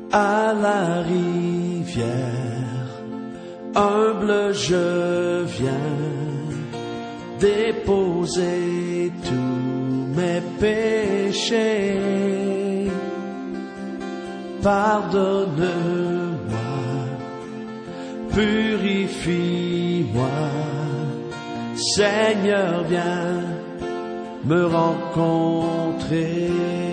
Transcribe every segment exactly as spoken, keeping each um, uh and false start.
à la rivière, humble je viens déposer tous mes péchés. Pardonne-moi, purifie-moi, Seigneur, viens me rencontrer.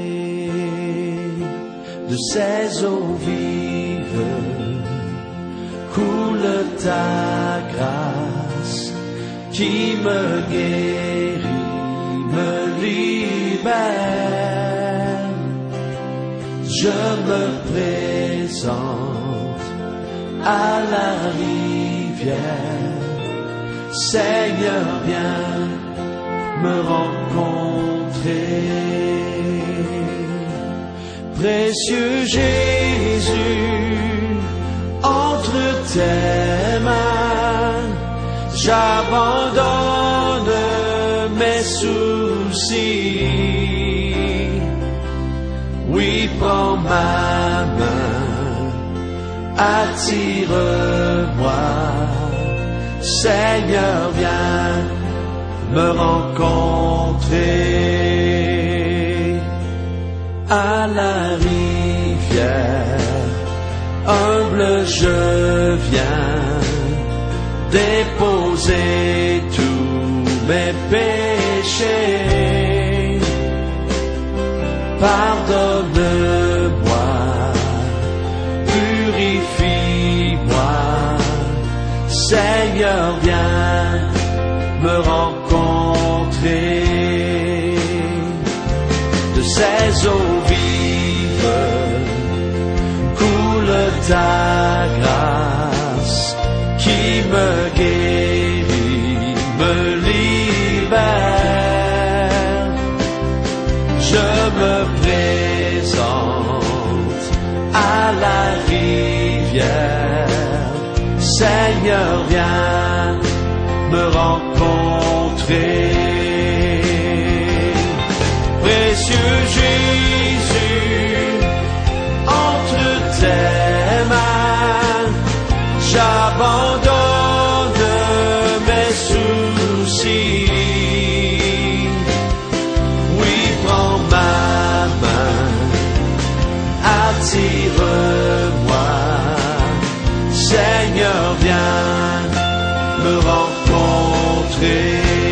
De ces eaux vives coule ta grâce qui me guérit, me libère. Je me présente à la rivière, Seigneur, viens me rencontrer. Précieux Jésus, entre tes mains, j'abandonne mes soucis. Oui, prends ma main, attire-moi, Seigneur, viens me rencontrer. À la rivière, humble je viens déposer tous mes péchés. Pardonne-moi, purifie-moi, Seigneur, viens me rencontrer. De ces eaux vives coule ta grâce qui me guérit, me libère. Je me présente à la rivière, Seigneur, viens me rencontrer. Précieux Jésus, entre tes mains, j'abandonne mes soucis. Oui, prends ma main, attire-moi, Seigneur, viens me rencontrer.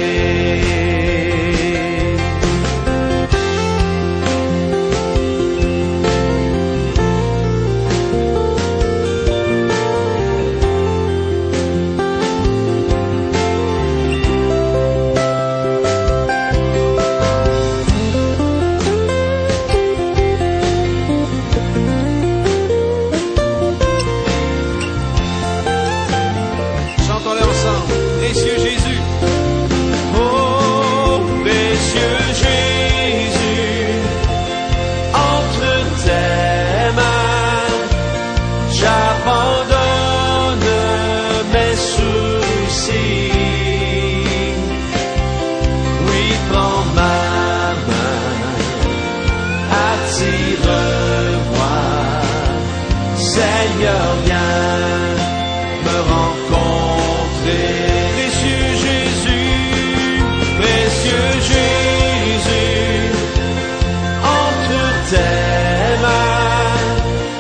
Seigneur, viens me rencontrer. Précieux Jésus, précieux Jésus, entre tes mains,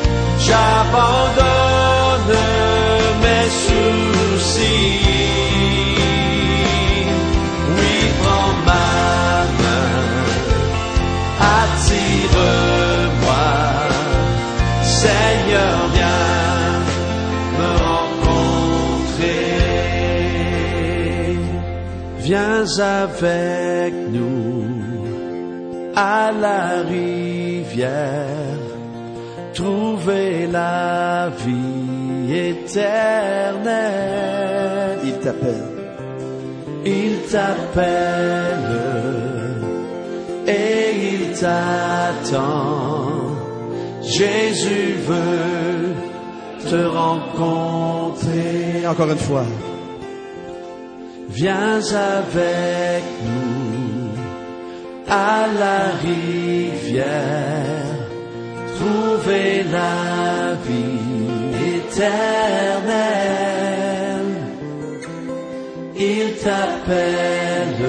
j'abandonne mes soucis. Oui, prends ma main, attire-moi, Seigneur, viens me rencontrer. Viens avec nous à la rivière, trouver la vie éternelle. Il t'appelle. Il t'appelle et il t'attend. Jésus veut te rencontrer. Encore une fois. Viens avec nous à la rivière, trouver la vie éternelle. Il t'appelle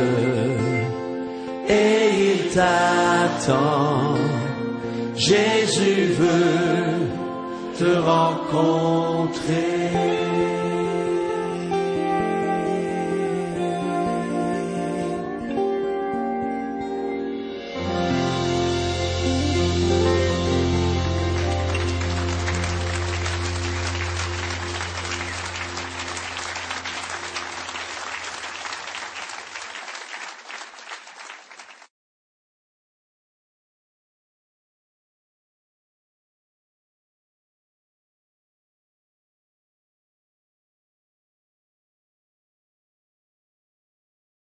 et il t'attend. Jésus veut te rencontrer.